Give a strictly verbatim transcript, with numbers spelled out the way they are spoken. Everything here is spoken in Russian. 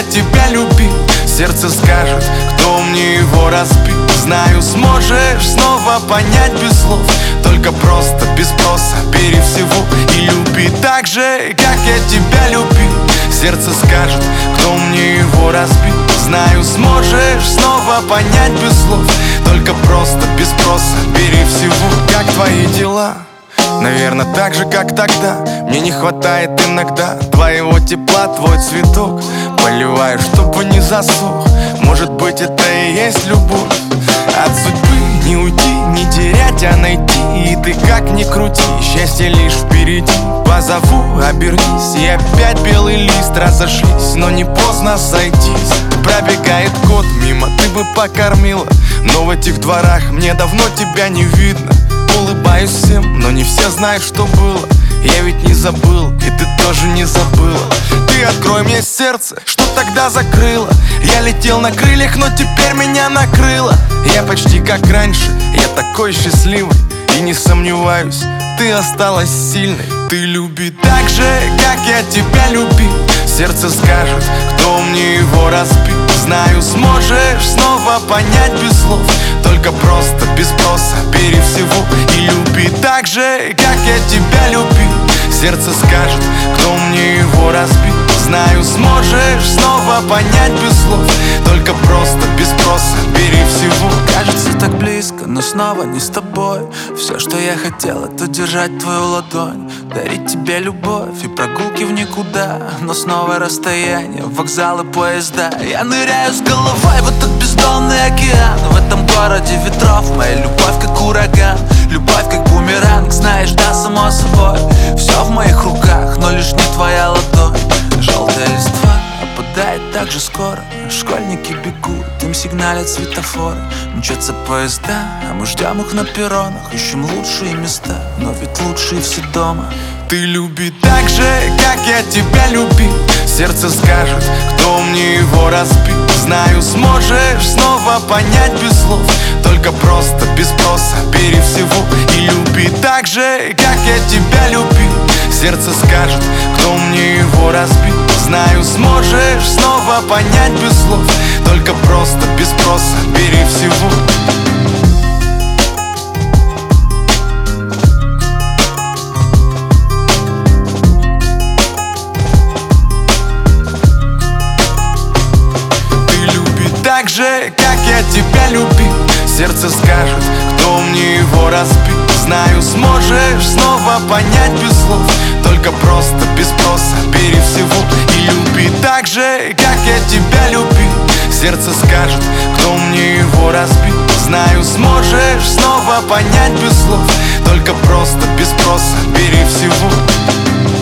тебя любил. Сердце скажет, кто мне его разбил. Знаю, сможешь снова понять без слов. Только просто, без спроса, бери всего и люби так же, как я тебя любил. Сердце скажет, кто мне его разбил. Знаю, сможешь снова понять без слов. Только просто, без спроса, бери всего. Как твои дела? Наверное, так же, как тогда. Мне не хватает иногда твоего тепла, твой цветок поливаю, чтобы не засох. Может быть, это и есть любовь. От судьбы не уйти, не терять, а найти. И ты как ни крути, счастье лишь впереди. Позову, обернись, и опять белый лист. Разошлись, но не поздно сойтись. Пробегает год мимо, ты бы покормила. Но в этих дворах мне давно тебя не видно. Улыбаюсь всем, но не все знают, что было. Я ведь не забыл, и ты тоже не забыла. Ты открой мне сердце, что тогда закрыла. Я летел на крыльях, но теперь меня накрыло. Я почти как раньше, я такой счастливый. И не сомневаюсь, ты осталась сильной. Ты люби так же, как я тебя любил. Сердце скажет, кто мне его разбил. Знаю, сможешь снова понять без слов. Только просто, без спроса, бери всего и люби так же, как я тебя любил. Сердце скажет, кто мне его разбил. Знаю, сможешь снова понять без слов. Только просто, без спроса, бери всего. Кажется так близко, но снова не с тобой. Все, что я хотел, это держать твою ладонь, дарить тебе любовь и прогулки в никуда. Но снова расстояние, вокзалы, поезда. Я ныряю с головой в этот бездонный океан. В этом городе ветров моя любовь как ураган. Любовь как бумеранг, знаешь, да, само собой. Все в моих руках, но лишь не твоя ладонь. Желтая листва опадает так же скоро. Школьники бегут, им сигналят светофоры. Мчатся поезда, а мы ждем их на перронах. Ищем лучшие места, но ведь лучшие все дома. Ты люби так же, как я тебя любил. Сердце скажет, кто мне его разбил. Знаю, сможешь снова понять без слов. Только просто, без спроса, бери всего и люби так же, как я тебя любил. Сердце скажет, кто мне его разбил. Знаю, сможешь снова понять без слов. Только просто, без спроса, бери всего. Так же, как я тебя любил. Сердце скажет, кто мне его разбил. Знаю, сможешь снова понять без слов. Только просто, без спроса, бери всего и люби так же, как я тебя любил. Сердце скажет, кто мне его разбил. Знаю, сможешь снова понять без слов. Только просто, без спроса, бери всего.